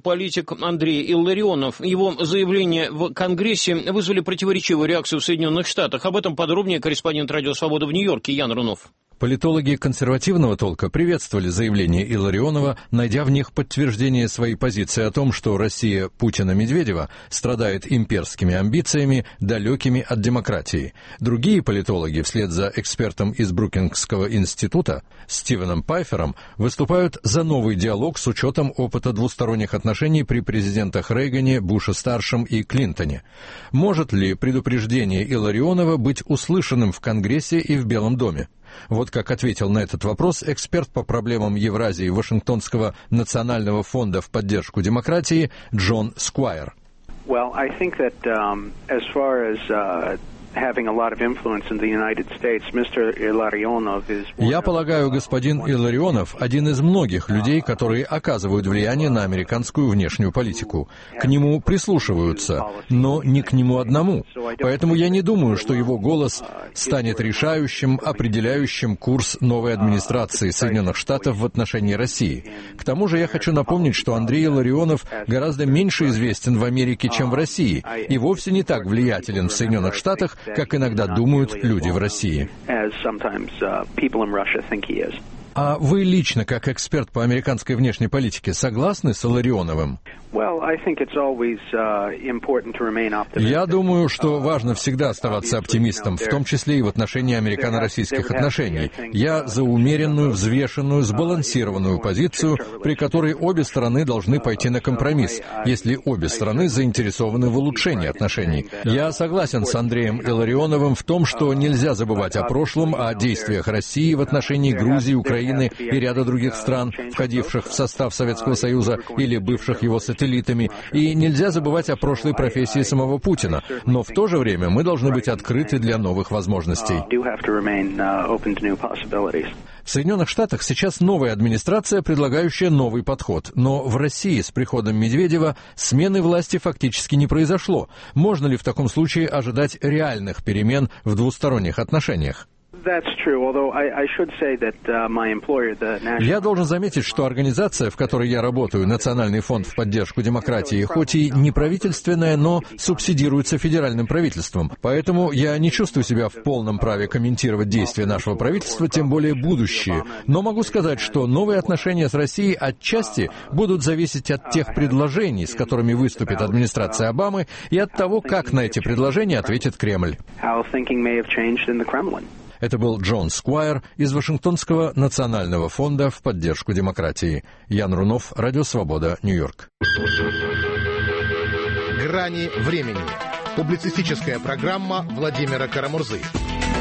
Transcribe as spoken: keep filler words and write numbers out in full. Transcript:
Политик Андрей Илларионов. Его заявления в Конгрессе вызвали противоречивую реакцию в Соединенных Штатах. Об этом подробнее корреспондент «Радио Свобода» в Нью-Йорке Ян Рунов. Политологи консервативного толка приветствовали заявления Илларионова, найдя в них подтверждение своей позиции о том, что Россия Путина-Медведева страдает имперскими амбициями, далекими от демократии. Другие политологи, вслед за экспертом из Брукингского института Стивеном Пайфером, выступают за новый диалог с учетом опыта двусторонних отношений при президентах Рейгане, Буше-старшем и Клинтоне. Может ли предупреждение Илларионова быть услышанным в Конгрессе и в Белом доме? Вот как ответил на этот вопрос эксперт по проблемам Евразии Вашингтонского национального фонда в поддержку демократии Джон Сквайр. Well, I think that um, as far as uh, having a lot of influence in the United States, Mister Илларионов is... Я полагаю, господин Илларионов один из многих людей, которые оказывают влияние на американскую внешнюю политику. К нему прислушиваются, но не к нему одному. Поэтому я не думаю, что его голос станет решающим, определяющим курс новой администрации Соединенных Штатов в отношении России. К тому же я хочу напомнить, что Андрей Илларионов гораздо меньше известен в Америке, чем в России, и вовсе не так влиятелен в Соединенных Штатах, как иногда думают люди в России. А вы лично, как эксперт по американской внешней политике, согласны с Илларионовым? Я думаю, что важно всегда оставаться оптимистом, в том числе и в отношении американо-российских отношений. Я за умеренную, взвешенную, сбалансированную позицию, при которой обе стороны должны пойти на компромисс, если обе стороны заинтересованы в улучшении отношений. Я согласен с Андреем Илларионовым в том, что нельзя забывать о прошлом, о действиях России в отношении Грузии, Украины и ряда других стран, входивших в состав Советского Союза или бывших его сателлитами, и нельзя забывать о прошлой профессии самого Путина. Но в то же время мы должны быть открыты для новых возможностей. В Соединенных Штатах сейчас новая администрация, предлагающая новый подход. Но в России с приходом Медведева смены власти фактически не произошло. Можно ли в таком случае ожидать реальных перемен в двусторонних отношениях? Я должен заметить, что организация, в которой я работаю, Национальный фонд в поддержку демократии, хоть и не правительственная, но субсидируется федеральным правительством. Поэтому я не чувствую себя в полном праве комментировать действия нашего правительства, тем более будущие. Но могу сказать, что новые отношения с Россией отчасти будут зависеть от тех предложений, с которыми выступит администрация Обамы, и от того, как на эти предложения ответит Кремль. Это был Джон Сквайр из Вашингтонского национального фонда в поддержку демократии. Ян Рунов, Радио Свобода, Нью-Йорк. «Грани времени». Публицистическая программа Владимира Карамурзы.